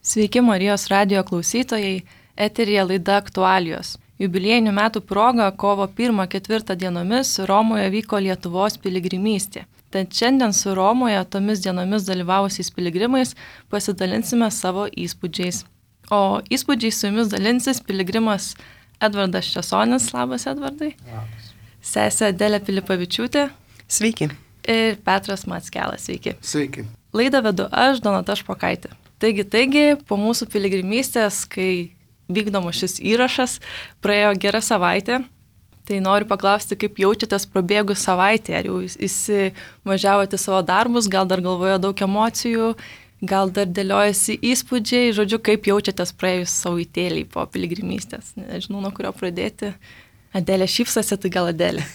Sveiki Marijos radijo klausytojai, eteryje laida Aktualijos. Jubiliejinių metų proga kovo 1-4 dienomis Romoje vyko Lietuvos piligrimystė. Tad šiandien su Romoje tomis dienomis dalyvavusiais piligrimais pasidalinsime savo įspūdžiais. O įspūdžiais su jumis dalinsis piligrimas Edvardas Česonis. Labas, Edvardai. Labas. Sesė Adelė Pilipavičiūtė. Sveiki. Ir Petras Mackelas. Sveiki. Sveiki. Laidą vedu aš, Donata Špokaitė. Taigi, po mūsų piligrimystės, kai vykdomo šis įrašas, praėjo gera savaitė, tai noriu paklausti, kaip jaučiatės prabėgus savaitę, ar jau įsivažiavote savo darbus, gal dar galvoje daug emocijų, gal dar dėliojasi įspūdžiai, žodžiu, kaip jaučiatės praėjus savaitėlį po piligrimystės. Nežinau, nuo kurio pradėti. Adelė šypsosi, tai gal Adelė.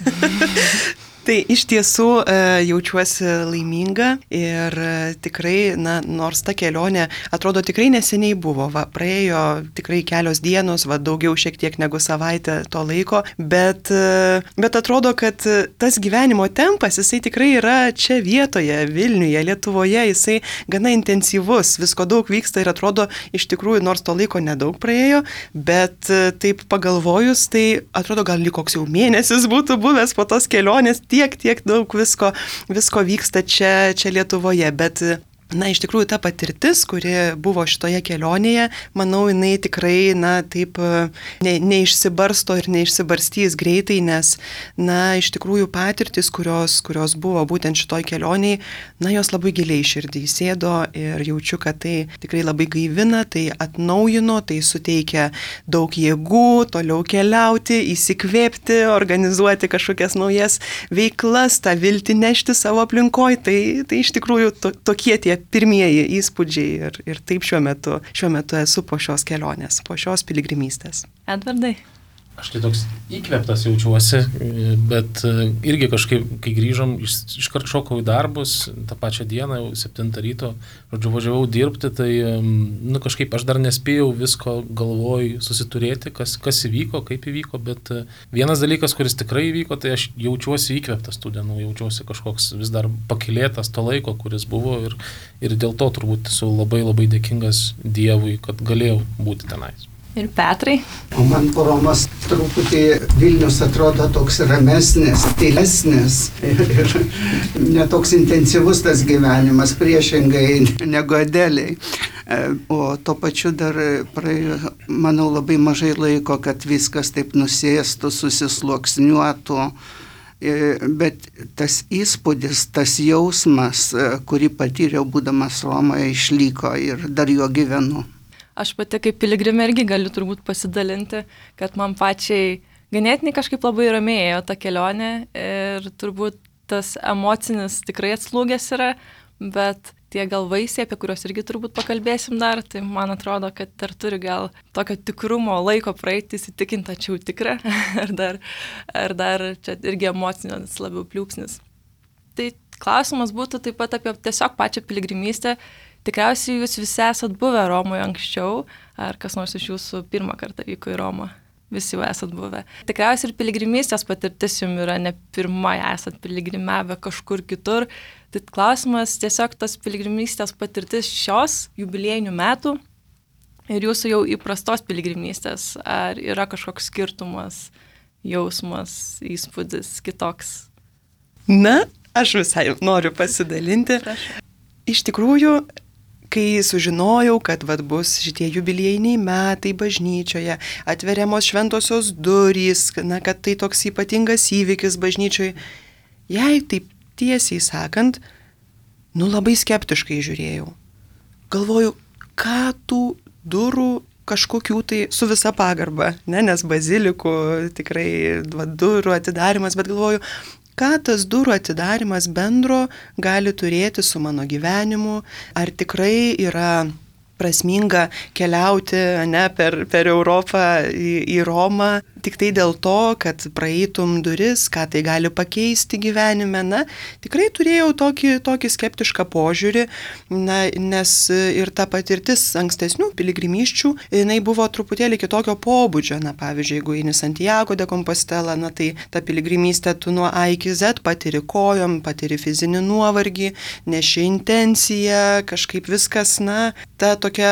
Tai iš tiesų jaučiuosi laiminga ir tikrai, nors ta kelionė atrodo tikrai neseniai buvo, praėjo tikrai kelios dienos, daugiau šiek tiek negu savaitę to laiko, bet atrodo, kad tas gyvenimo tempas, jisai tikrai yra čia vietoje, Vilniuje, Lietuvoje, jisai gana intensyvus, visko daug vyksta ir atrodo iš tikrųjų, nors to laiko nedaug praėjo, bet taip pagalvojus, tai atrodo gal lyg koks jau mėnesis būtų buvęs po tos kelionės, tiek daug visko vyksta čia Lietuvoje, bet iš tikrųjų ta patirtis, kuri buvo šitoje kelionėje, manau, jinai tikrai, taip neišsibarsto ir neišsibarstys greitai, nes, iš tikrųjų patirtis, kurios buvo būtent šitoj kelionėje, jos labai giliai širdį įsėdo ir jaučiu, kad tai tikrai labai gaivina, tai atnaujino, tai suteikia daug jėgų, toliau keliauti, įsikvėpti, organizuoti kažkokias naujas veiklas, tą viltį nešti savo aplinkoj, tai iš tikrųjų tokie tie pirmieji įspūdžiai ir taip šiuo metu esu po šios kelionės, po šios piligrimystės. Edvardai? Aš tai toks įkvėptas jaučiuosi, bet irgi kažkaip, kai grįžom, iškart šokau į darbus, tą pačią dieną, jau 7 ryto, važiavau dirbti, tai kažkaip aš dar nespėjau visko galvoj susiturėti, kas įvyko, kaip įvyko, bet vienas dalykas, kuris tikrai įvyko, tai aš jaučiuosi įkvėptas tų dienų, jaučiuosi kažkoks vis dar pakylėtas to laiko, kuris buvo ir dėl to turbūt esu labai labai dėkingas Dievui, kad galėjau būti tenais. Ir Petrai? O man po Romos truputį Vilnius atrodo toks ramesnis, tylesnis ir netoks intensyvus tas gyvenimas, priešingai negu Adeliai. O to pačiu dar praėjo, manau, labai mažai laiko, kad viskas taip nusėstų, susisluoksniuotų. Bet tas įspūdis, tas jausmas, kurį patyriau būdamas Romoje, išliko ir dar juo gyvenu. Aš pati kaip piligrimė irgi galiu turbūt pasidalinti, kad man pačiai ganėtinai kažkaip labai ramiai ėjo ta kelionė ir turbūt tas emocinis tikrai atslūgęs yra, bet tie gal vaisiai, apie kuriuos irgi turbūt pakalbėsim dar, tai man atrodo, kad dar turi gal tokio tikrumo laiko praeiti, įsitikinti, tačiau tikra, ar dar čia irgi emocinis labiau pliūpsnis. Tai klausimas būtų taip pat apie tiesiog pačią piligrimystę. Tikriausiai jūs visi esat buvę Romoje anksčiau, ar kas nors iš jūsų pirmą kartą vyko į Romą, visi jau esat buvę. Tikriausiai ir piligrimystės patirtis jums yra ne pirma, esat piligrimavę kažkur kitur. Tai klausimas tiesiog tas piligrimystės patirtis šios jubiliejinių metų ir jūsų jau įprastos piligrimystės, ar yra kažkoks skirtumas, jausmas, įspūdis kitoks? Aš visai noriu pasidalinti. Prašau. Iš tikrųjų, kai sužinojau, kad bus šitie jubiliejiniai metai bažnyčioje, atveriamos šventosios durys, kad tai toks ypatingas įvykis bažnyčioje, jei taip tiesiai sakant, labai skeptiškai žiūrėjau. Galvoju, ką tų durų kažkokių tai su visa pagarba, nes bazilikų tikrai durų atidarimas, bet galvoju, ką tas durų atidarimas bendro gali turėti su mano gyvenimu, ar tikrai yra prasminga keliauti per Europą į Romą, tik tai dėl to, kad praeitum duris, ką tai gali pakeisti gyvenime. Tikrai turėjau tokį skeptišką požiūrį, nes ir ta patirtis ankstesnių piligrimysčių, jinai buvo truputėlį kitokio pobūdžio. Pavyzdžiui, jeigu eini Santiago de Compostela, tai ta piligrimystė tu nuo A iki Z patiri kojom, patiri fizinį nuovargį, neši intenciją, kažkaip viskas, ta tokia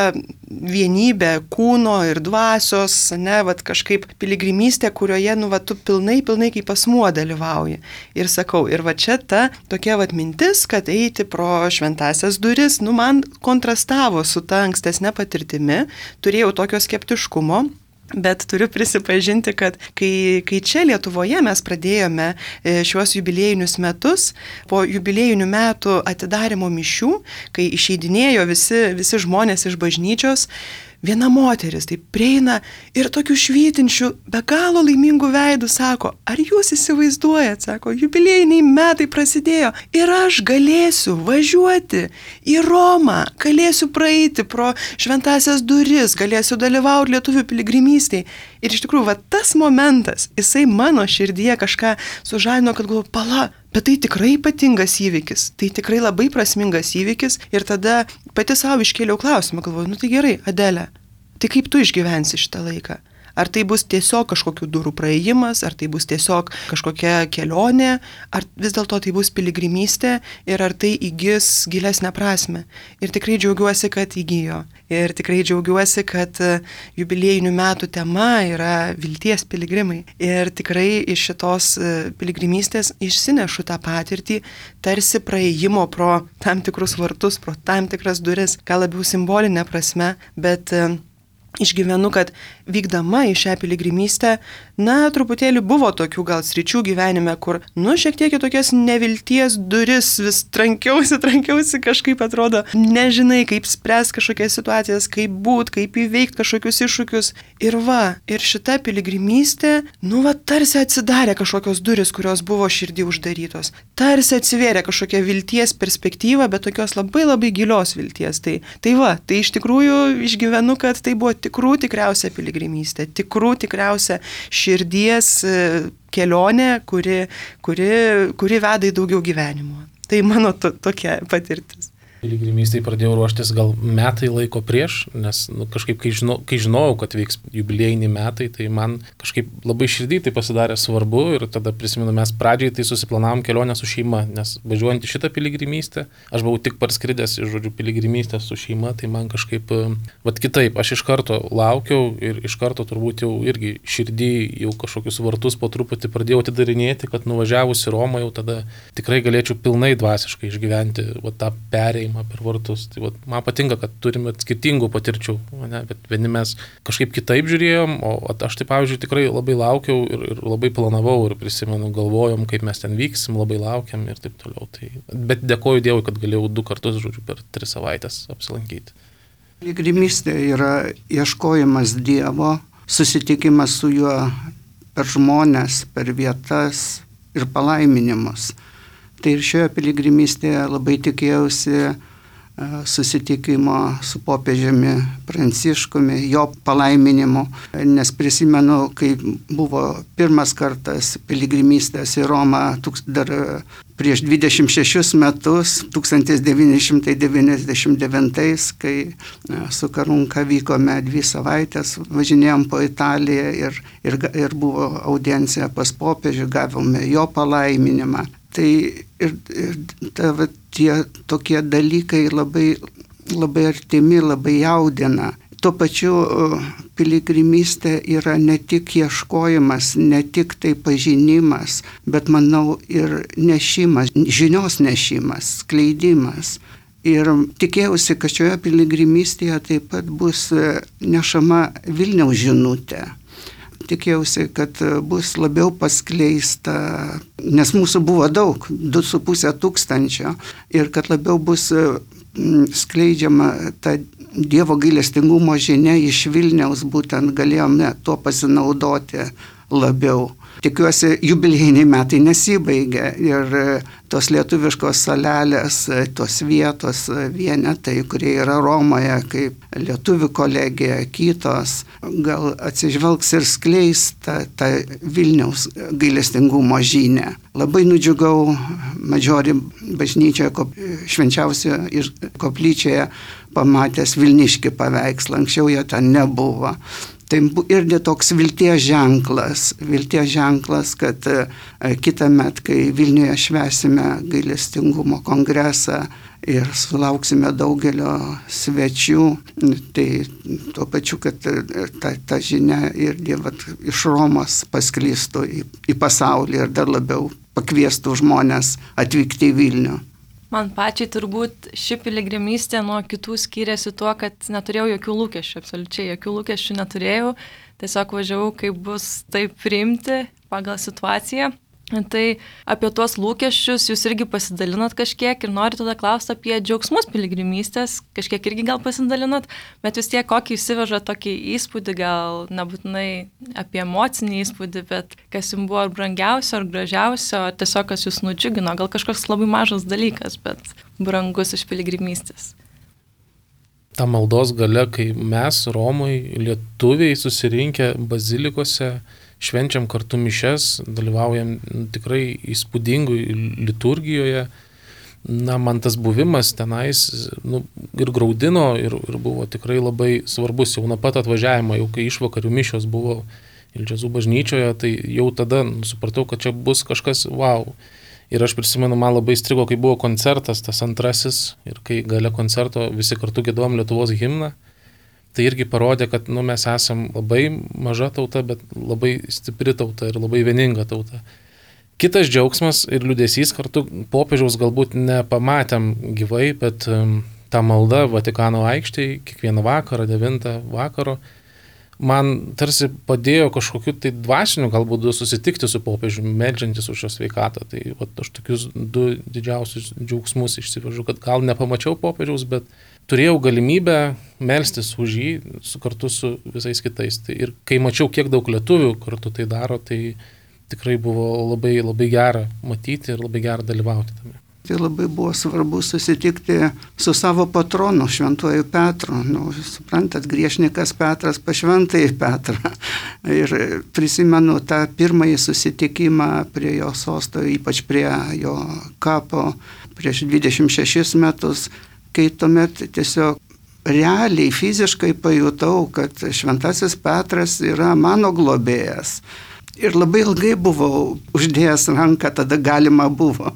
vienybė kūno ir dvasios, ne, vat kažkaip piligrimystė, kurioje, nu, va, tu pilnai kaip asmuo dalyvauji. Ir sakau, ir va čia ta tokia vat mintis, kad eiti pro šventąsias duris, nu, man kontrastavo su ta ankstesnė patirtimi, turėjau tokio skeptiškumo. Bet turiu prisipažinti, kad kai čia Lietuvoje mes pradėjome šiuos jubiliejinius metus, po jubiliejinių metų atidarimo mišių, kai išeidinėjo visi žmonės iš bažnyčios, viena moteris taip prieina ir tokių švytinčių, be galo laimingų veidų sako, ar jūs įsivaizduojat, sako, jubiliejiniai metai prasidėjo ir aš galėsiu važiuoti į Romą, galėsiu praeiti pro šventąsias duris, galėsiu dalyvauti lietuvių piligrimystėje. Ir iš tikrųjų, va tas momentas, jisai mano širdyje kažką sužadino, kad galvoju, pala, bet tai tikrai ypatingas įvykis, tai tikrai labai prasmingas įvykis. Ir tada pati savo iškėliau klausimą, galvoju, nu tai gerai, Adelė, tai kaip tu išgyvensi šitą laiką? Ar tai bus tiesiog kažkokių durų praėjimas, ar tai bus tiesiog kažkokia kelionė, ar vis dėlto tai bus piligrimystė ir ar tai įgis gilesnę prasme. Ir tikrai džiaugiuosi, kad įgijo. Ir tikrai džiaugiuosi, kad jubiliejinių metų tema yra vilties piligrimai. Ir tikrai iš šitos piligrimystės išsinešu tą patirtį, tarsi praėjimo pro tam tikrus vartus, pro tam tikras duris, gal labiau simbolinė prasme, bet išgyvenu, kad vykdama į šią piligrimystę, na, truputėlį buvo tokių gal sričių gyvenime, kur, nu, šiek tiek į tokias nevilties duris vis trankiausi, kažkaip atrodo, nežinai, kaip spręs kažkokias situacijas, kaip būt, kaip įveikti kažkokius iššūkius. Ir šita piligrimystė, nu, tarsi atsidarė kažkokios duris, kurios buvo širdį uždarytos. Tarsi atsivėrė kažkokia vilties perspektyva, bet tokios labai labai gilios vilties. Tai iš tikrųjų išgyvenu, kad tai buvo tikriausia piligrimystė, tikriausia širdies kelionė, kuri veda į daugiau gyvenimo. Tai mano tokia patirtis. Piligrimystėje pradėjau ruoštis gal metai laiko prieš, nes kažkaip, kai žinojau, kad vyks jubiliejiniai metai, tai man kažkaip labai širdį tai pasidarė svarbu ir tada prisimenu, mes pradžiai tai susiplanavom kelionę su šeima, nes važiuojant į šitą piligrimystę, aš buvau tik parskridęs iš piligrimystę su šeima, tai man kažkaip, kitaip, aš iš karto laukiau ir iš karto turbūt jau irgi širdį jau kažkokius vartus po truputį pradėjau atidarinėti, kad nuvažiavus į Romą jau tada tikrai galėčiau pilnai dvasiškai išgyventi tą perėjimą per vartus. Tai man patinka, kad turime skirtingų patirčių, ne? Bet vieni mes kažkaip kitaip žiūrėjom, o aš tai, pavyzdžiui, tikrai labai laukiau ir labai planavau ir prisimenu, galvojom, kaip mes ten vyksim, labai laukiam ir taip toliau. Bet dėkoju Dievui, kad galėjau 2 kartus, per 3 savaitės apsilankyti. Piligrimystė yra ieškojimas Dievo, susitikimas su juo per žmones, per vietas ir palaiminimus. Tai ir šioje piligrimystėje labai tikėjausi susitikimo su popiežiumi Pranciškumi, jo palaiminimu, nes prisimenu, kai buvo pirmas kartas piligrimystės į Romą dar prieš 26 metus, 1999, kai su Karunka vykome 2 savaitės, važinėjom po Italiją ir buvo audiencija pas popiežių, gavome jo palaiminimą. Tai ir tie tokie dalykai labai, labai artimi, labai jaudina. Tuo pačiu piligrimystė yra ne tik ieškojimas, ne tik tai pažinimas, bet manau ir nešimas, žinios nešimas, skleidimas. Ir tikėjausi, kad šioje piligrimystėje taip pat bus nešama Vilniaus žinutė. Tikėjausi, kad bus labiau paskleista, nes mūsų buvo daug, 2,5 tūkstančio, ir kad labiau bus skleidžiama ta Dievo gailestingumo žinia iš Vilniaus, būtent galėjome tuo pasinaudoti labiau. Tikiuosi, jubiliejiniai metai nesibaigia ir tos lietuviškos salelės, tos vietos vienetai, kurie yra Romoje, kaip lietuvių kolegija, kitos, gal atsižvelgs ir skleis tą Vilniaus gailestingumo žinią. Labai nudžiugau Madžiori bažnyčioje, švenčiausioje koplyčioje pamatęs Vilniškį paveikslą, anksčiau jo ten nebuvo. Tai irgi toks vilties ženklas, kad kitą metą, kai Vilniuje švęsime gailestingumo kongresą ir sulauksime daugelio svečių, tai tuo pačiu, kad ta žinia irgi iš Romos pasklistų į pasaulį ir dar labiau pakviestų žmonės atvykti į Vilnių. Man pačiai turbūt ši piligrimystė nuo kitų skiriasi tuo, kad neturėjau jokių lūkesčių, absoliučiai jokių lūkesčių neturėjau, tiesiog važiavau, kaip bus taip priimti pagal situaciją. Tai apie tuos lūkesčius jūs irgi pasidalinot kažkiek ir noriu tada klausti apie džiaugsmus piligrimystės, kažkiek irgi gal pasidalinot, bet vis tiek kokį įsiveža tokį įspūdį, gal nebūtinai apie emocinį įspūdį, bet kas jums buvo ar brangiausio, ar gražiausio, ar tiesiog kas jūs nudžiugino, gal kažkoks labai mažas dalykas, bet brangus iš piligrimystės. Ta maldos galia, kai mes, Romai, lietuviai susirinkę bazilikose, švenčiam kartu mišes, dalyvaujam tikrai įspūdingui liturgijoje. Man tas buvimas tenais ir graudino, ir buvo tikrai labai svarbus jau nuo pat atvažiavimo, jau kai išvakarių mišios buvo Ilžezų bažnyčioje, tai jau tada supratau, kad čia bus kažkas wow. Ir aš prisimenu, man labai strigo, kai buvo koncertas, tas antrasis, ir kai gale koncerto visi kartu giedojom Lietuvos himną. Tai irgi parodė, kad mes esam labai maža tauta, bet labai stipri tauta ir labai vieninga tauta. Kitas džiaugsmas ir liūdesys kartu, popiežiaus galbūt nepamatėm gyvai, bet ta malda Vatikano aikštėje kiekvieną vakarą, 9 vakaro, man tarsi padėjo kažkokiu tai dvasiniu galbūt susitikti su popiežiumi, meldžiantis už jo sveikatą. Tai aš tokius 2 didžiausius džiaugsmus išsivežu, kad gal nepamačiau popiežiaus, bet turėjau galimybę melstis už jį kartu su visais kitais. Ir kai mačiau, kiek daug lietuvių kartu tai daro, tai tikrai buvo labai, labai gera matyti ir labai gera dalyvauti tame. Tai labai buvo svarbu susitikti su savo patronu, šventuoju Petru. Suprantat, griešnikas Petras pas šventąjį Petrą. Ir prisimenu tą pirmąjį susitikimą prie jo sosto, ypač prie jo kapo prieš 26 metus, kai tuomet tiesiog realiai, fiziškai pajutau, kad šventasis Petras yra mano globėjas. Ir labai ilgai buvau uždėjęs ranką, tada galima buvo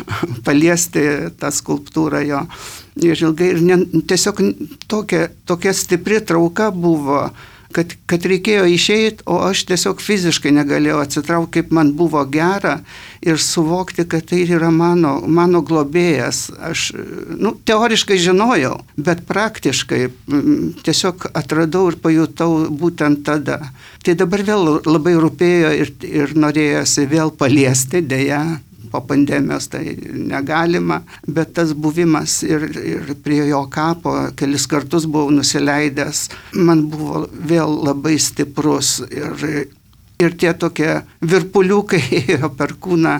paliesti tą skulptūrą jo. Ir ilgai, tiesiog tokia stipri trauka buvo, kad reikėjo išeiti, o aš tiesiog fiziškai negalėjau atsitraukti, kaip man buvo gera ir suvokti, kad tai yra mano globėjas. Aš teoriškai žinojau, bet praktiškai tiesiog atradau ir pajutau būtent tada. Tai dabar vėl labai rūpėjo ir norėjosi vėl paliesti, deja. Po pandemijos tai negalima, bet tas buvimas ir prie jo kapo kelis kartus buvau nusileidęs, man buvo vėl labai stiprus ir tie tokie virpuliukai ėjo per kūną,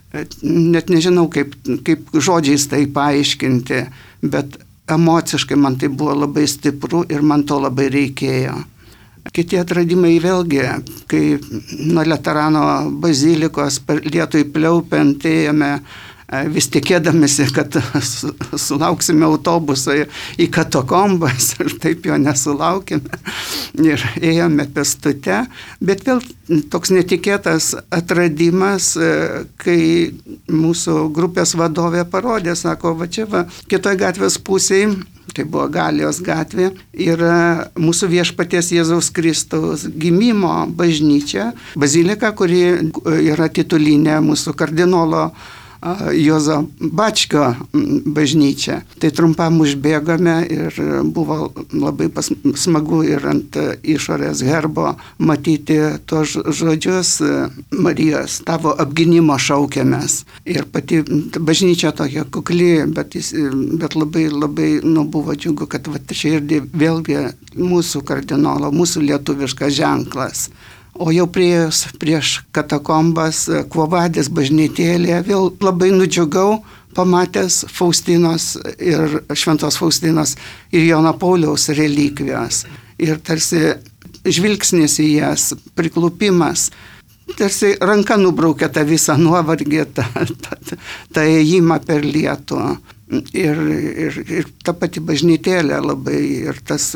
net nežinau kaip žodžiais tai paaiškinti, bet emociškai man tai buvo labai stipru ir man to labai reikėjo. Kiti atradimai vėlgi, kai nuo Laterano bazilikos per lietui pliaupiant ėjome, vis tikėdamėsi, kad sulauksime autobusą į katakombas ir taip jo nesulaukime ir ėjome pėstute, bet vėl toks netikėtas atradimas, kai mūsų grupės vadovė parodė, sako, va čia kitoj gatvės pusėje, tai buvo Galijos gatvė, yra mūsų viešpaties Jėzaus Kristaus gimimo bažnyčia, bazilika, kuri yra titulinė mūsų kardinolo Juozo Bačkio bažnyčia. Tai trumpam užbėgame ir buvo labai smagu ir ant išorės herbo matyti tuos žodžius Marijos, tavo apgynimo šaukiamės. Ir pati bažnyčia tokia kukli, bet labai buvo džiugu, kad čia ir vėlgi mūsų kardinolo, mūsų lietuviškas ženklas. O jau prieš katakombas Quo Vadis bažnytėlėje vėl labai nudžiugau, pamatęs Faustinos ir Šventos Faustinos ir Jono Pauliaus relikvijos. Ir tarsi žvilgsnis į jas, priklupimas, tarsi ranka nubraukia tą visą nuovargį, tą ėjimą per lietų. Ir ta pati bažnytėlė labai, ir tas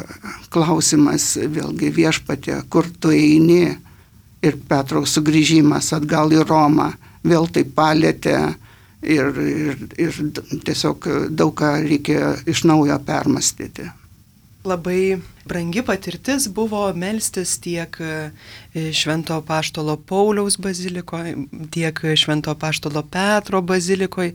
klausimas vėlgi Viešpatie, kur tu eini, ir Petro sugrįžimas atgal į Romą vėl tai palėtė ir tiesiog daug ką reikia iš naujo permastyti. Labai brangi patirtis buvo melstis tiek Švento apaštalo Pauliaus bazilikoje, tiek Švento apaštalo Petro bazilikoje.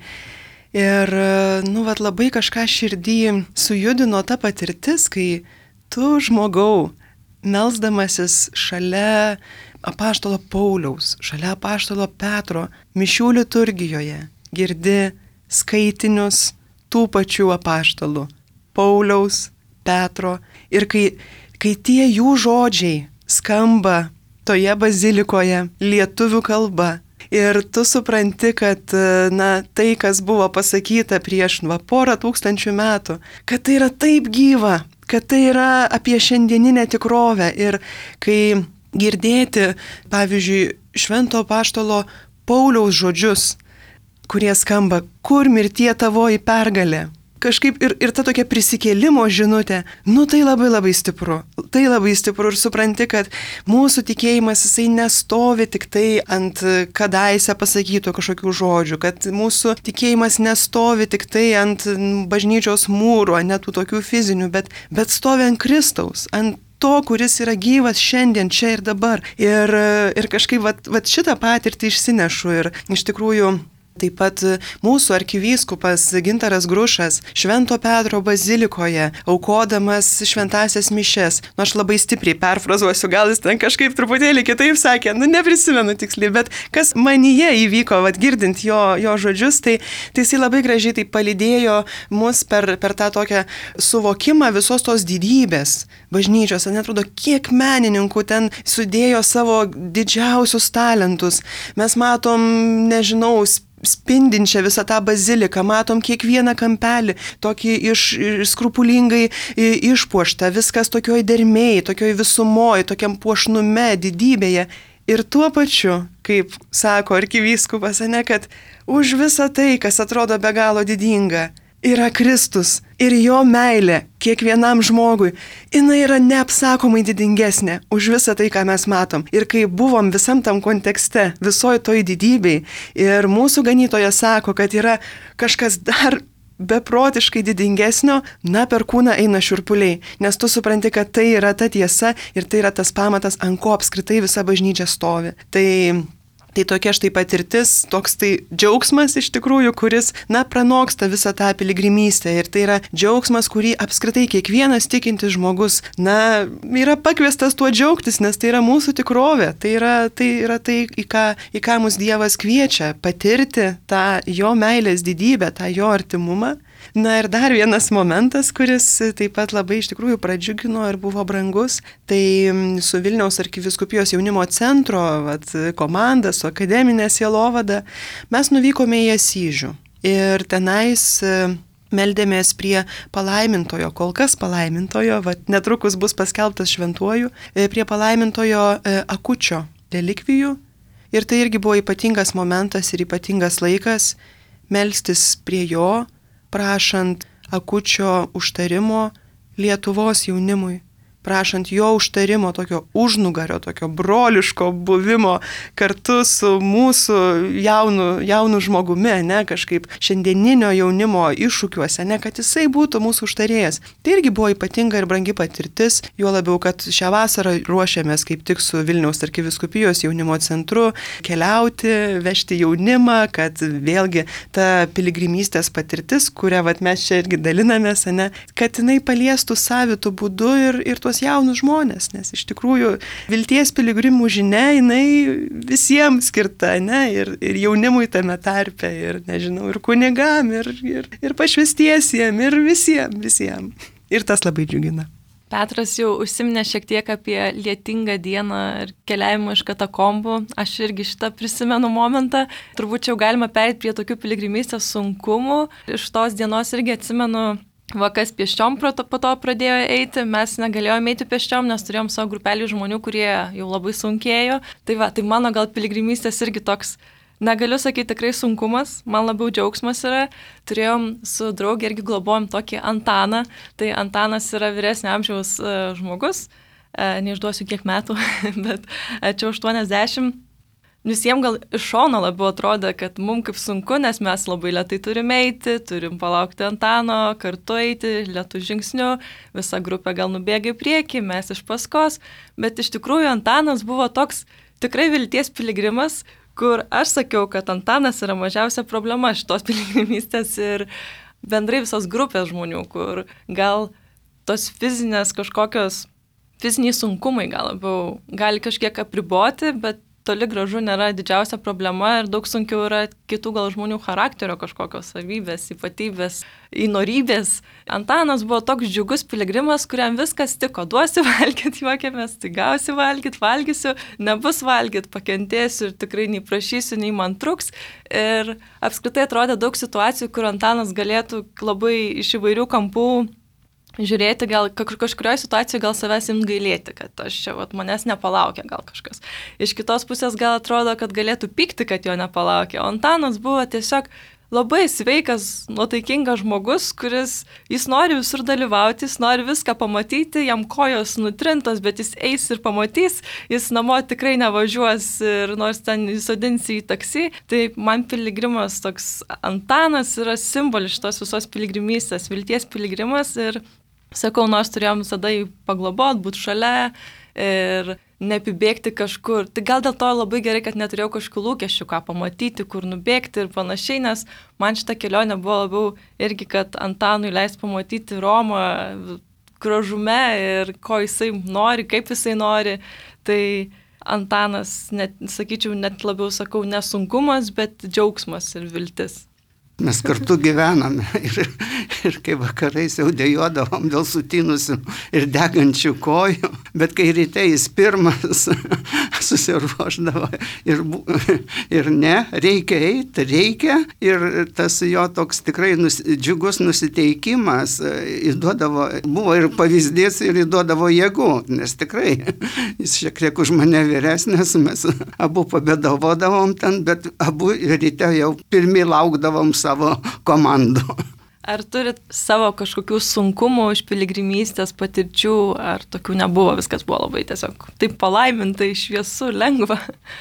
Ir, labai kažką širdį sujudino ta patirtis, kai tu žmogau, melsdamasis šalia apaštalo Pauliaus, šalia apaštalo Petro, mišių liturgijoje, girdi skaitinius tų pačių apaštalų, Pauliaus, Petro. Ir kai tie jų žodžiai skamba toje bazilikoje lietuvių kalba, ir tu supranti, kad tai, kas buvo pasakyta prieš porą tūkstančių metų, kad tai yra taip gyva, kad tai yra apie šiandieninę tikrovę. Ir kai girdėti, pavyzdžiui, Švento apaštalo Pauliaus žodžius, kurie skamba, kur mirtie tavoji pergalė. Kažkaip ir ta tokia prisikėlimo žinutė, tai labai labai stipru. Tai labai stipru ir supranti, kad mūsų tikėjimas jisai nestovi tik tai ant kadaise pasakytų kažkokių žodžių, kad mūsų tikėjimas nestovi tik tai ant bažnyčios mūro, net tų tokių fizinių, bet stovi ant Kristaus, ant to, kuris yra gyvas šiandien, čia ir dabar. Ir kažkaip šitą patirtį išsinešu ir iš tikrųjų taip pat mūsų arkivyskupas Gintaras Grušas Švento Petro bazilikoje, aukodamas šventąsias mišes. Aš labai stipriai perfrazuosiu, gal jis ten kažkaip truputėlį kitaip sakė, neprisimenu tiksliai, bet kas manyje įvyko, girdint jo žodžius, tai jisai labai gražiai tai palydėjo mus per tą tokią suvokimą visos tos didybės bažnyčios. Netrodo, kiek menininkų ten sudėjo savo didžiausius talentus. Mes matom, nežinau, spindinčią visą tą baziliką, matom kiekvieną kampelį, tokį skrupulingai išpuoštą, viskas tokioj dermėj, tokioj visumoj, tokiam puošnume, didybėje. Ir tuo pačiu, kaip sako arkivyskupas, kad už visą tai, kas atrodo be galo didinga, yra Kristus ir jo meilė kiekvienam žmogui. Jinai yra neapsakomai didingesnė už visą tai, ką mes matom. Ir kai buvom visam tam kontekste, visoj toj didybei, ir mūsų ganytojas sako, kad yra kažkas dar beprotiškai didingesnio, per kūną eina šiurpuliai, nes tu supranti, kad tai yra ta tiesa ir tai yra tas pamatas, ant ko apskritai visa bažnyčia stovi. Tai tokia štai patirtis, toks tai džiaugsmas iš tikrųjų, kuris, pranoksta visą tą piligrimystę. Ir tai yra džiaugsmas, kurį apskritai kiekvienas tikintis žmogus, yra pakviestas tuo džiaugtis, nes tai yra mūsų tikrovė. Tai yra tai, į ką mus Dievas kviečia, patirti tą jo meilės didybę, tą jo artimumą. Ir dar vienas momentas, kuris taip pat labai iš tikrųjų pradžiugino ir buvo brangus, tai su Vilniaus arkivyskupijos jaunimo centro komanda, su akademinė sielovada, mes nuvykome į Asyžių. Ir tenais meldėmės prie palaimintojo, kol kas palaimintojo, netrukus bus paskelbtas šventuoju, prie palaimintojo Akučio relikvijų. Ir tai irgi buvo ypatingas momentas ir ypatingas laikas melstis prie jo, prašant Akučio užtarimo Lietuvos jaunimui, prašant jo užtarimo, tokio užnugario, tokio broliško buvimo kartu su mūsų jaunu žmogumi, kažkaip šiandieninio jaunimo iššūkiuose, kad jisai būtų mūsų užtarėjas. Tai irgi buvo ypatinga ir brangi patirtis, juo labiau, kad šią vasarą ruošiamės kaip tik su Vilniaus arkivyskupijos jaunimo centru keliauti, vežti jaunimą, kad vėlgi ta piligrimystės patirtis, kurią mes čia irgi dalinamės, kad jinai paliestų savitų būdų ir tuos jaunus žmonės, nes iš tikrųjų vilties piligrimų žinia, jinai visiems skirta, ir jaunimui tame tarpe, ir nežinau, ir kunigam, ir pašvestiesiem, ir visiems. Ir tas labai džiugina. Petras jau užsiminė šiek tiek apie lietingą dieną ir keliavimą iš katakombų. Aš irgi šitą prisimenu momentą. Turbūt jau galima perėti prie tokių piligrimystės sunkumų. Iš tos dienos irgi atsimenu, kas pėsčiom po to pradėjo eiti, mes negalėjome eiti pėsčiom, nes turėjom savo grupelį žmonių, kurie jau labai sunkėjo. Tai mano gal piligrimystės irgi toks negaliu sakyti tikrai sunkumas, man labiau džiaugsmas yra. Turėjom su draugė irgi globojom tokį Antaną. Tai Antanas yra vyresnio amžiaus žmogus, neišduosiu kiek metų, bet čia 80. Visiems gal iš šono labiau atrodo, kad mums kaip sunku, nes mes labai lėtai turime eiti, turim palaukti Antano, kartu eiti, lėtų žingsnių, visa grupė gal nubėga į priekį, mes iš paskos, bet iš tikrųjų Antanas buvo toks tikrai vilties piligrimas, kur aš sakiau, kad Antanas yra mažiausia problema šitos piligrimystės ir bendrai visos grupės žmonių, kur gal tos fiziniai sunkumai gal labiau gali kažkiek apriboti, bet toli gražu nėra didžiausia problema ir daug sunkiau yra kitų gal žmonių charakterio kažkokios savybės, ypatybės, įnorybės. Antanas buvo toks džiugus piligrimas, kuriam viskas tiko. Duosi valgyt, juokiamės, tai gausi valgyt, valgysiu, nebus valgyt, pakentėsiu ir tikrai nei prašysiu, nei man truks. Ir apskritai atrodė daug situacijų, kur Antanas galėtų labai iš įvairių kampų žiūrėti, gal kažkurioje situacijoje gal savęs imt gailėti, kad aš čia manęs nepalaukia gal kažkas. Iš kitos pusės gal atrodo, kad galėtų pykti, kad jo nepalaukia. O Antanas buvo tiesiog labai sveikas, nuotaikingas žmogus, jis nori visur dalyvauti, jis nori viską pamatyti, jam kojos nutrintos, bet jis eis ir pamatys, jis namo tikrai nevažiuos ir nors ten įsodinsi į taksi. Tai man piligrimas toks Antanas yra simbolis šitos visos piligrimystės, vilties piligrimas ir sakau, nors turėjom visada jį paglobot, būti šalia ir nepibėgti kažkur. Tai gal dėl to labai gerai, kad neturėjau kažkokių lūkesčių, ką pamatyti, kur nubėgti ir panašiai, nes man šita kelionė buvo labiau irgi, kad Antanui leis pamatyti Romą gražume ir ko jisai nori, kaip jisai nori. Tai Antanas, sakyčiau, net labiau sakau, nesunkumas, bet džiaugsmas ir viltis. Mes kartu gyvename ir kai vakarais jau dejuodavom dėl sutinusių ir degančių kojų, bet kai ryte jis pirmas susiruošdavo ir ne, reikia eiti, reikia. Ir tas jo toks tikrai džiugus nusiteikimas buvo ir pavyzdys ir įduodavo jėgų, nes tikrai jis šiek tiek už mane vyresnis, mes abu pabėdavodavom ten, bet abu ryte jau pirmi laukdavom savo komandų. Ar turit savo kažkokių sunkumų iš piligrimystės patirčių, ar tokių nebuvo, viskas buvo labai tiesiog taip palaimintai, šviesu, lengva?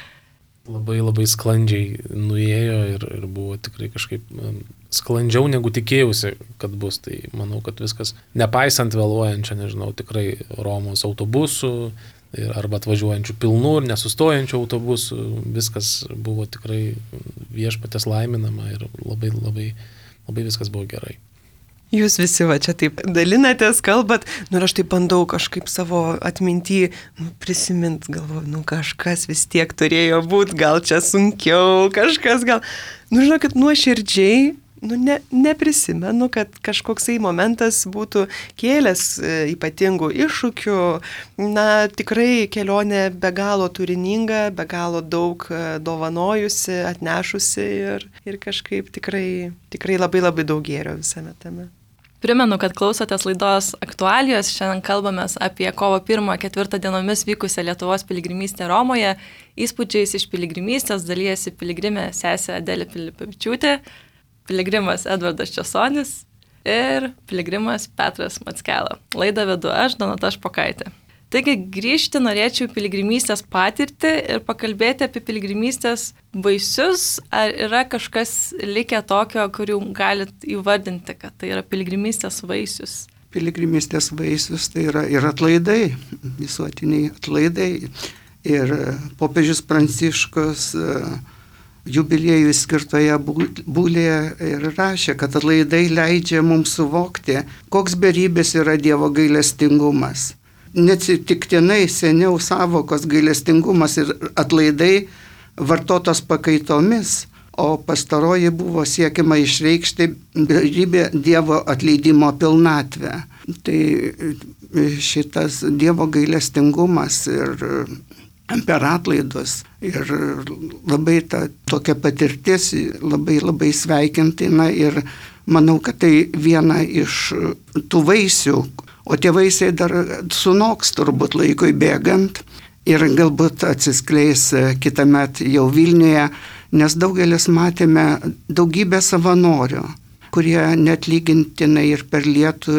Labai labai sklandžiai nuėjo ir buvo tikrai kažkaip sklandžiau negu tikėjausi, kad bus. Tai manau, kad viskas, nepaisant vėluojančio, nežinau, tikrai Romos autobusų, arba atvažiuojančių pilnų ir nesustojančių autobusų, viskas buvo tikrai viešpatės laiminama ir labai, labai, labai viskas buvo gerai. Jūs visi va čia taip dalinatės, kalbat, ir aš taip bandau kažkaip savo atmintį prisimint, galvoju, kažkas vis tiek turėjo būti, gal čia sunkiau, kažkas gal, žinokit, nuoširdžiai, neprisimenu, kad kažkoksai momentas būtų kėlęs ypatingų iššūkių. Tikrai kelionė be galo turininga, be galo daug dovanojusi, atnešusi ir kažkaip tikrai labai labai daug gėrio visame tame. Primenu, kad klausotės laidos Aktualijos. Šiandien kalbamės apie kovo 1-4 dienomis vykusią Lietuvos piligrimystę Romoje. Įspūdžiais iš piligrimystės dalijasi piligrimė sesė Adelė Pilipavičiūtė, piligrimas Edvardas Česonis ir piligrimas Petras Mackela. Laidą vedu aš, Donata Špokaitė. Taigi grįžti norėčiau piligrimystės patirtį ir pakalbėti apie piligrimystės vaisius. Ar yra kažkas likę tokio, kurių galit įvardinti, kad tai yra piligrimystės vaisius? Piligrimystės vaisius tai yra ir atlaidai, visuotiniai atlaidai. Ir popiežius Pranciškus jubiliejui skirtoje būlėje ir rašė, kad atlaidai leidžia mums suvokti, koks beribės yra Dievo gailestingumas. Neatsitiktinai seniau savokos gailestingumas ir atlaidai vartotos pakaitomis, o pastaroji buvo siekiama išreikšti beribę Dievo atleidimo pilnatvę. Tai šitas Dievo gailestingumas ir per atlaidus ir labai tokia patirtis labai labai sveikintina ir manau, kad tai viena iš tų vaisių, o tie vaisiai dar sunoks turbūt laikui bėgant ir galbūt atsiskleis kitąmet jau Vilniuje, nes daugelis matėme daugybę savanorių, kurie neatlygintinai ir per lietų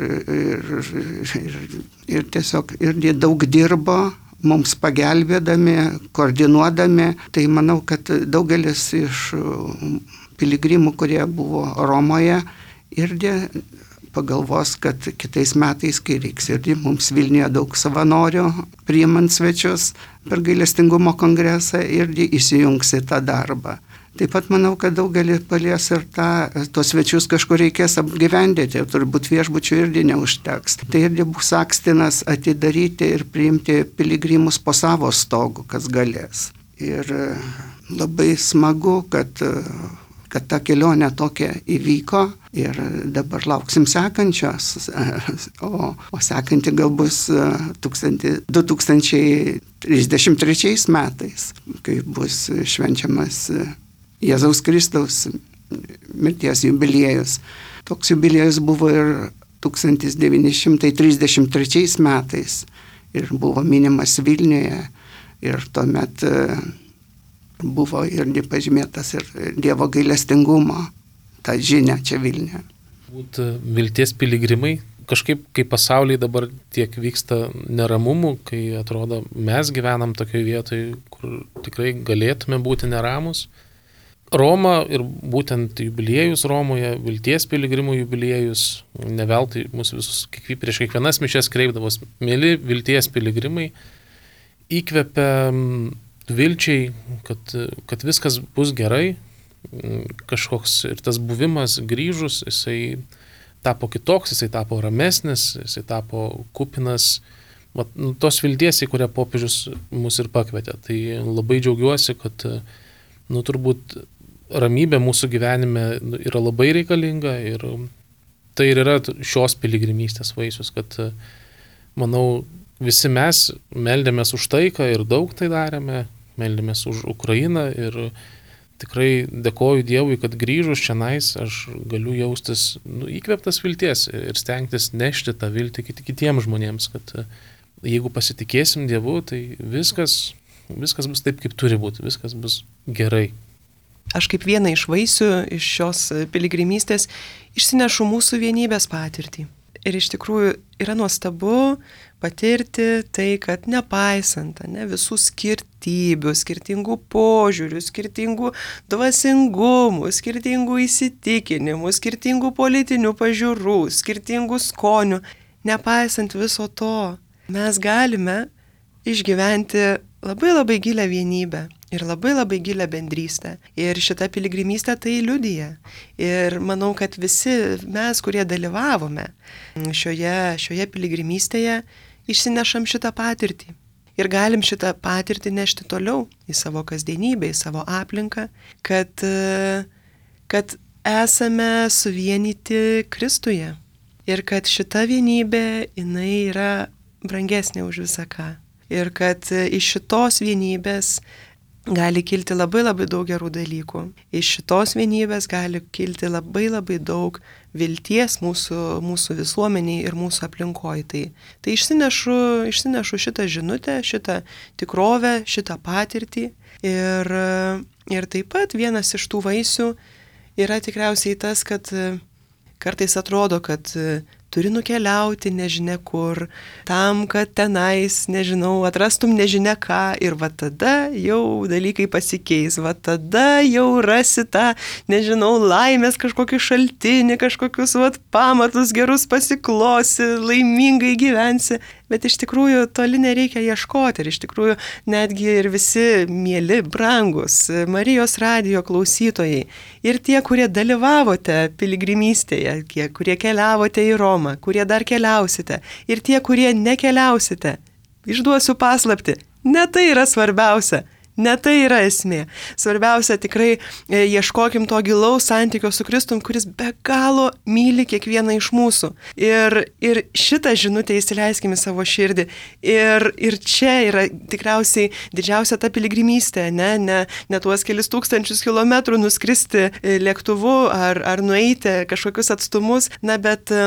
ir tiesiog irgi daug dirbo, mums pagelbėdami, koordinuodami. Tai manau, kad daugelis iš piligrimų, kurie buvo Romoje, irgi pagalvos, kad kitais metais, kai reiks irgi mums Vilniuje daug savanorių, priimant svečius per gailestingumo kongresą, irgi įsijungs į tą darbą. Taip pat manau, kad daugelį palies ir tos svečius kažkur reikės apgyvendyti, turbūt viešbučių irgi neužteks. Tai irgi bus akstinas atidaryti ir priimti piligrimus po savo stogu, kas galės. Ir labai smagu, kad ta kelionė tokia įvyko ir dabar lauksim sekančios, o sekanti gal bus 2033 metais, kai bus švenčiamas Jėzaus Kristaus mirties jubiliejus. Toks jubiliejus buvo ir 1933 metais ir buvo minimas Vilniuje ir tuomet buvo irgi pažymėtas ir Dievo gailestingumo, tą žinią čia Vilniuje. Būt vilties piligrimai, kažkaip kai pasaulyje dabar tiek vyksta neramumų, kai atrodo mes gyvenam tokioje vietoje, kur tikrai galėtume būti neramus. Roma ir būtent jubiliejus Romoje, vilties piligrimų jubiliejus, ne veltui mūsų visus prieš kiekvienas mišias kreipdavos, mėly vilties piligrimai, įkvepia vilčiai, kad viskas bus gerai, kažkoks ir tas buvimas grįžus, jisai tapo kitoks, jisai tapo ramesnis, jisai tapo kupinas tos vilties, į kurią popiežius mus ir pakvietė. Tai labai džiaugiuosi, kad turbūt ramybė mūsų gyvenime yra labai reikalinga ir tai ir yra šios piligrimystės vaisius, kad manau visi mes meldėmės už taiką ir daug tai darėme, meldėmės už Ukrainą ir tikrai dėkoju Dievui, kad grįžus čionais aš galiu jaustis įkvėptas vilties ir stengtis nešti tą viltį kitiems žmonėms, kad jeigu pasitikėsim Dievu, tai viskas bus taip, kaip turi būti, viskas bus gerai. Aš kaip vieną iš vaisių iš šios piligrimystės išsinešu mūsų vienybės patirtį. Ir iš tikrųjų yra nuostabu patirti tai, kad nepaisant visų skirtybių, skirtingų požiūrių, skirtingų dvasingumų, skirtingų įsitikinimų, skirtingų politinių pažiūrų, skirtingų skonių, nepaisant viso to, mes galime išgyventi labai labai gilią vienybę ir labai labai gilią bendrystę. Ir šita piligrimystė tai liudija. Ir manau, kad visi mes, kurie dalyvavome šioje piligrimystėje, išsinešam šitą patirtį. Ir galim šitą patirtį nešti toliau į savo kasdienybę, į savo aplinką, kad esame suvienyti Kristuje. Ir kad šita vienybė, jinai yra brangesnė už visą ką. Ir kad iš šitos vienybės gali kilti labai labai daug gerų dalykų. Iš šitos vienybės gali kilti labai labai daug vilties mūsų visuomeniai ir mūsų aplinkoje. Tai išsinešu šitą žinutę, šitą tikrovę, šitą patirtį. Ir taip pat vienas iš tų vaisių yra tikriausiai tas, kad kartais atrodo, kad turi nukeliauti nežinia kur, tam, kad tenais, atrastum nežinia ką ir va tada jau dalykai pasikeis, va tada jau rasi tą, laimės kažkokį šaltinį, kažkokius pamatus gerus pasiklosi, laimingai gyvensi. Bet iš tikrųjų toli nereikia ieškoti ir iš tikrųjų netgi ir visi mieli, brangus Marijos radijo klausytojai ir tie, kurie dalyvavote piligrimystėje, tie, kurie keliavote į Romą, kurie dar keliausite ir tie, kurie nekeliausite, išduosiu paslaptį, ne tai yra svarbiausia. Ne tai yra esmė. Svarbiausia tikrai ieškokim to gilaus santykio su Kristum, kuris be galo myli kiekvieną iš mūsų. Ir šitą žinutę įsileiskim į savo širdį. Ir čia yra tikriausiai didžiausia ta piligrimystė, ne tuos kelis tūkstančius kilometrų nuskristi lėktuvu ar nueiti kažkokius atstumus, bet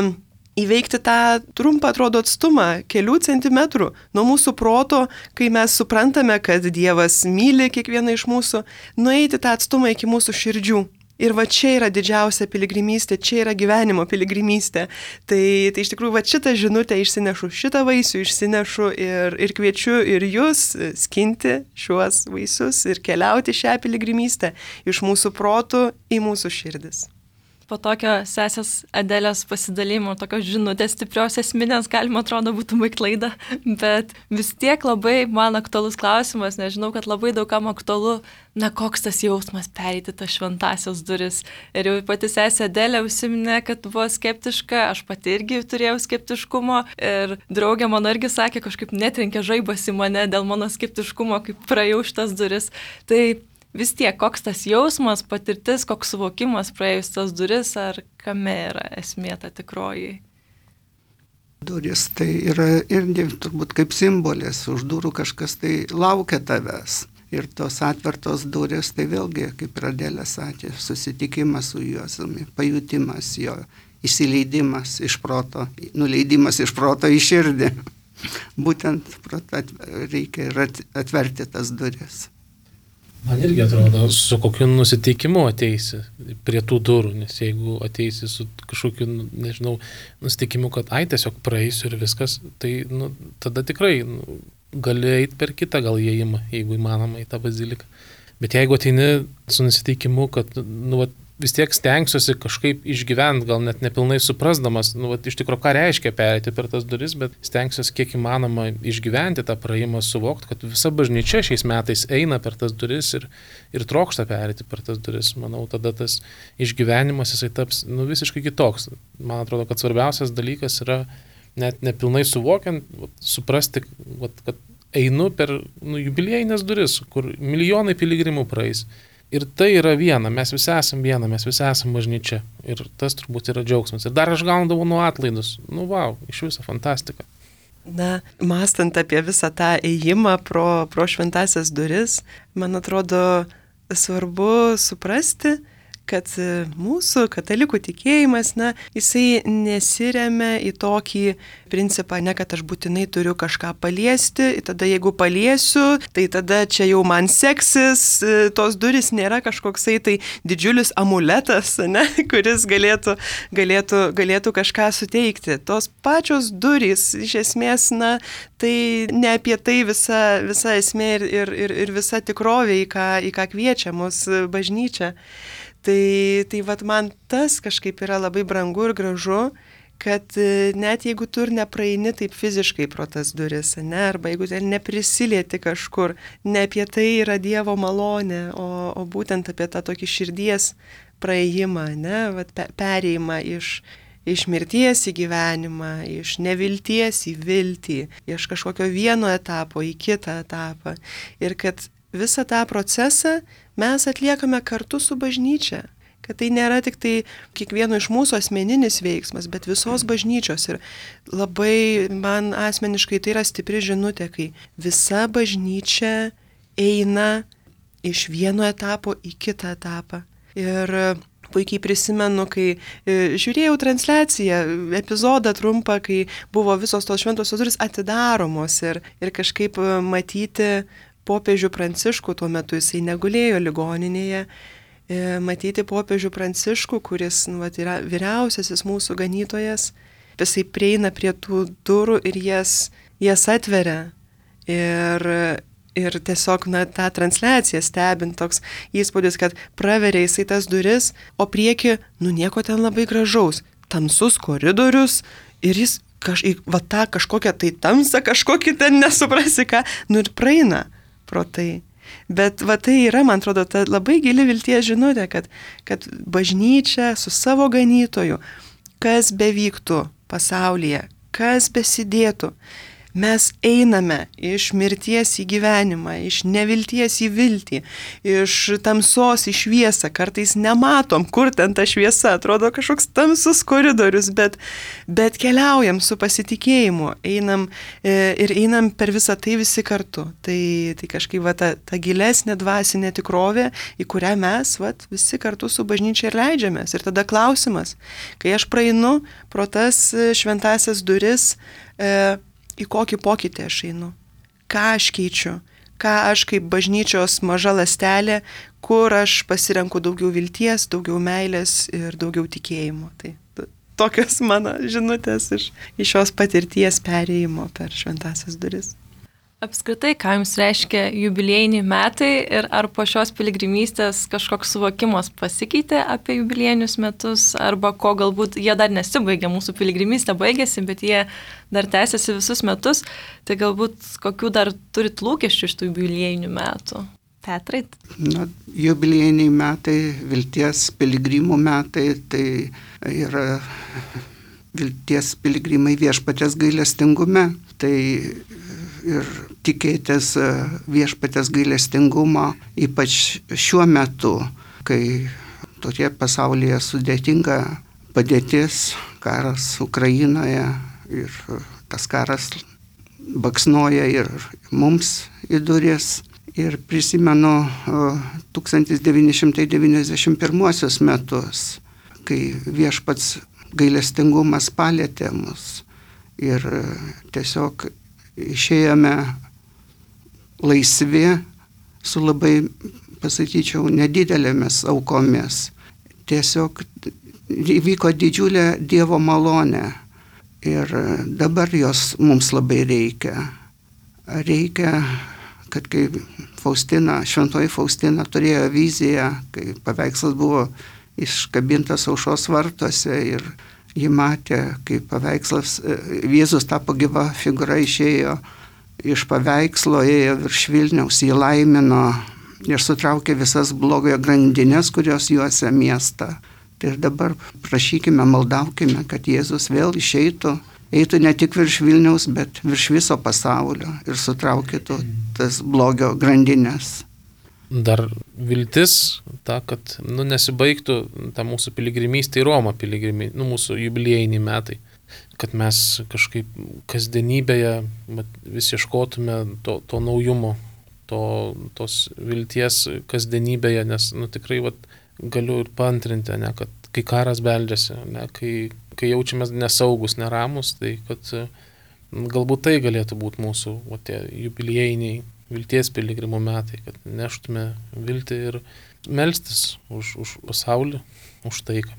įveikti tą trumpą, atrodo, atstumą kelių centimetrų nuo mūsų proto, kai mes suprantame, kad Dievas myli kiekvieną iš mūsų, nueiti tą atstumą iki mūsų širdžių. Ir va čia yra didžiausia piligrimystė, čia yra gyvenimo piligrimystė. Tai iš tikrųjų va šitą žinutę išsinešu, šitą vaisių išsinešu ir kviečiu ir jūs skinti šiuos vaisius ir keliauti šią piligrimystę iš mūsų protų į mūsų širdis. Po tokio sesės Adelės pasidalymo, tokios žinutės stiprios esminės, galima atrodo būtų baigti laidą, bet vis tiek labai man aktualus klausimas, nežinau, kad labai daugam aktualu, koks tas jausmas pereiti tas šventasias duris. Ir jau pati sesė Adelė užsiminė, kad buvo skeptiška, aš pati irgi turėjau skeptiškumo ir draugė mano irgi sakė, kažkaip netrenkė žaibas į mane dėl mano skeptiškumo, kaip praėjau šitas duris. Tai vis tiek, koks tas jausmas, patirtis, koks suvokimas praėjus tas duris, ar kame yra esmė ta tikroji? Duris tai yra irgi turbūt kaip simbolis, už durų kažkas tai laukia tavęs. Ir tos atvertos duris tai vėlgi, kaip Adelė sakė, susitikimas su Jėzumi, pajutimas jo, įsileidimas iš proto, nuleidimas iš proto į širdį. Būtent reikia ir atverti tas duris. Man irgi atrodo, su kokiu nusiteikimu ateisi prie tų durų, nes jeigu ateisi su kažkokiu, nežinau, nusiteikimu, kad tiesiog praeisiu ir viskas, tai tada tikrai gali eiti per kitą gal įėjimą, jeigu įmanoma į tą baziliką. Bet jeigu ateini su nusiteikimu, kad vis tiek stengsiuosi kažkaip išgyventi, gal net nepilnai suprasdamas, iš tikrųjų, ką reiškia pereiti per tas duris, bet stengsiuosi kiek įmanoma išgyventi tą praėjimą, suvokti, kad visa bažnyčia šiais metais eina per tas duris ir trokšta pereiti per tas duris. Manau, tada tas išgyvenimas jisai taps visiškai kitoks. Man atrodo, kad svarbiausias dalykas yra net nepilnai suvokiant, suprasti, kad einu per jubiliejinės duris, kur milijonai piligrimų praeis. Ir tai yra viena, mes visi esame viena, mes visi esame bažnyčia. Ir tas turbūt yra džiaugsmas. Ir dar aš gaunu nuo atlaidus. Vau, iš viso fantastika. Mąstant apie visą tą ėjimą pro šventasias duris, man atrodo svarbu suprasti, kad mūsų katalikų tikėjimas, jisai nesiremia į tokį principą, kad aš būtinai turiu kažką paliesti, tada jeigu paliesiu, tai tada čia jau man seksis, tos durys nėra kažkoksai tai didžiulis amuletas, kuris galėtų kažką suteikti. Tos pačios durys, iš esmės, tai ne apie tai visa esmė ir visa tikrovė, į ką kviečia mus bažnyčia. Tai man tas kažkaip yra labai brangu ir gražu, kad net jeigu tu ir nepraeini taip fiziškai pro tas duris, arba jeigu ten neprisilieti kažkur, ne apie tai yra Dievo malonė, o būtent apie tą tokį širdies praėjimą, perėjimą iš mirties į gyvenimą, iš nevilties į viltį, iš kažkokio vieno etapo į kitą etapą. Ir kad visą tą procesą mes atliekame kartu su bažnyčia. Kad tai nėra tik tai kiekvieno iš mūsų asmeninis veiksmas, bet visos bažnyčios. Ir labai man asmeniškai tai yra stipri žinutė, kai visa bažnyčia eina iš vieno etapo į kitą etapą. Ir puikiai prisimenu, kai žiūrėjau transliaciją, epizodą trumpą, kai buvo visos tos šventosios durys atidaromos ir kažkaip matyti popiežių Pranciškų, tuo metu jisai negulėjo ligoninėje, matyti popiežių Pranciškų, kuris yra vyriausiasis mūsų ganytojas, jisai prieina prie tų durų ir jas atveria. Ir tiesiog tą transliaciją stebint toks įspūdis, kad praveria jisai tas duris, o prieki, nieko ten labai gražaus, tamsus koridorius ir jis tą kažkokią tai tamsą, kažkokį ten nesuprasi ką, ir praeina pro tai. Bet tai yra, man atrodo, ta labai gili vilties žinutė, kad bažnyčia su savo ganytoju, kas bevyktų pasaulyje, kas besidėtų, Mes einame iš mirties į gyvenimą, iš nevilties į viltį, iš tamsos į šviesą. Kartais nematom, kur ten ta šviesa, atrodo kažkoks tamsus koridorius, bet keliaujam su pasitikėjimu, einam per visą tai visi kartu. Tai kažkaip ta gilesnė dvasinė tikrovė, į kurią mes visi kartu su bažnyčia ir leidžiamės. Ir tada klausimas, kai aš praeinu pro tas šventasias duris, į kokį pokytį aš einu, ką aš keičiu, ką aš kaip bažnyčios maža ląstelė, kur aš pasirenku daugiau vilties, daugiau meilės ir daugiau tikėjimo. Tai tokios mano žinutės iš šios patirties perėjimo per šventasias duris. Apskritai, ką jums reiškia jubiliejiniai metai ir ar po šios piligrimystės kažkoks suvokimas pasikeitė apie jubiliejinius metus, arba ko galbūt jie dar nesibaigė, mūsų piligrimystė baigėsi, bet jie dar tęsiasi visus metus, tai galbūt kokių dar turit lūkesčių iš tų jubiliejinių metų? Petrai? Jubiliejiniai metai, vilties piligrimų metai, tai yra vilties piligrimai viešpaties gailestingume. Tai ir tikėtis viešpaties gailestingumo, ypač šiuo metu, kai tokia pasaulyje sudėtinga padėtis, karas Ukrainoje ir tas karas baksnoja ir mums į duris. Ir prisimenu 1991 metus, kai viešpats gailestingumas palėtė mus ir tiesiog išėjome laisvi su labai, pasakyčiau, nedidelėmis aukomis. Tiesiog įvyko didžiulė Dievo malonė ir dabar jos mums labai reikia. Reikia, kad kai šventoji Faustina turėjo viziją, kai paveikslas buvo iškabintas aušros vartuose ir ji matė, kaip paveikslas, Jėzus tapo gyva figūra, išėjo iš paveikslo, ėjo virš Vilniaus, jį laimino ir sutraukė visas blogojo grandinės, kurios juosia miestą. Tai ir dabar prašykime, maldaukime, kad Jėzus vėl eitų ne tik virš Vilniaus, bet virš viso pasaulio ir sutraukytų tas blogio grandinės. Dar viltis ta, kad nesibaigtų ta mūsų piligrimystė į Romą, mūsų jubiliejiniai metai, kad mes kažkaip kasdienybėje vis ieškotume to naujumo, tos vilties kasdienybėje, nes tikrai galiu ir paantrinti, kad kai karas beldžiasi, kai jaučiamės nesaugus, neramus, tai kad galbūt tai galėtų būti mūsų tie jubiliejiniai vilties piligrimų metai, kad neštume viltį ir melstis už pasaulį, už taiką.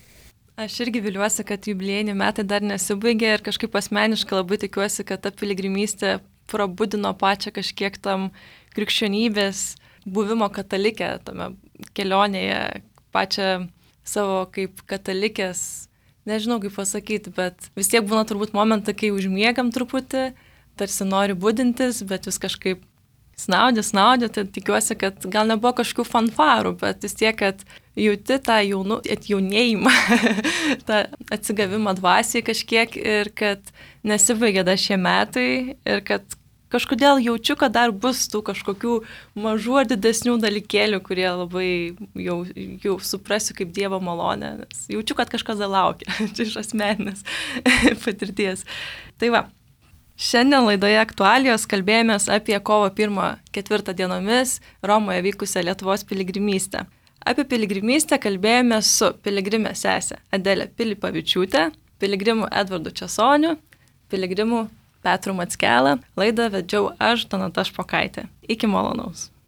Aš irgi viliuosi, kad jubiliejiniai metai dar nesibaigė ir kažkaip asmeniškai labai tikiuosi, kad ta piligrimystė prabudino pačią kažkiek tam krikščionybės buvimo katalikė, tame kelionėje, pačią savo kaip katalikės, nežinau kaip pasakyti, bet vis tiek būna turbūt momentą, kai užmiegam truputį, tarsi nori budintis, bet vis kažkaip snaudė, tai tikiuosi, kad gal nebuvo kažkokių fanfarų, bet vis tiek, kad jauti tą atjaunėjimą, tą atsigavimą dvasiai kažkiek ir kad nesibaigė dar šie metai ir kad kažkodėl jaučiu, kad dar bus tų kažkokių mažų ar didesnių dalykėlių, kurie labai jau suprasiu kaip Dievo malonę, nes jaučiu, kad kažkas dar laukia, čia iš asmeninės patirties. Tai va. Šiandien laidoje aktualijos kalbėjomės apie kovo 1-4 dienomis Romoje vykusią Lietuvos piligrimystę. Apie piligrimystę kalbėjomės su piligrimė sesė Adelė Pilipavičiūtė, piligrimu Edvardu Česoniu, piligrimu Petru Mackelą. Laidą vedžiau aš, Donata Špokaitė. Iki malonaus.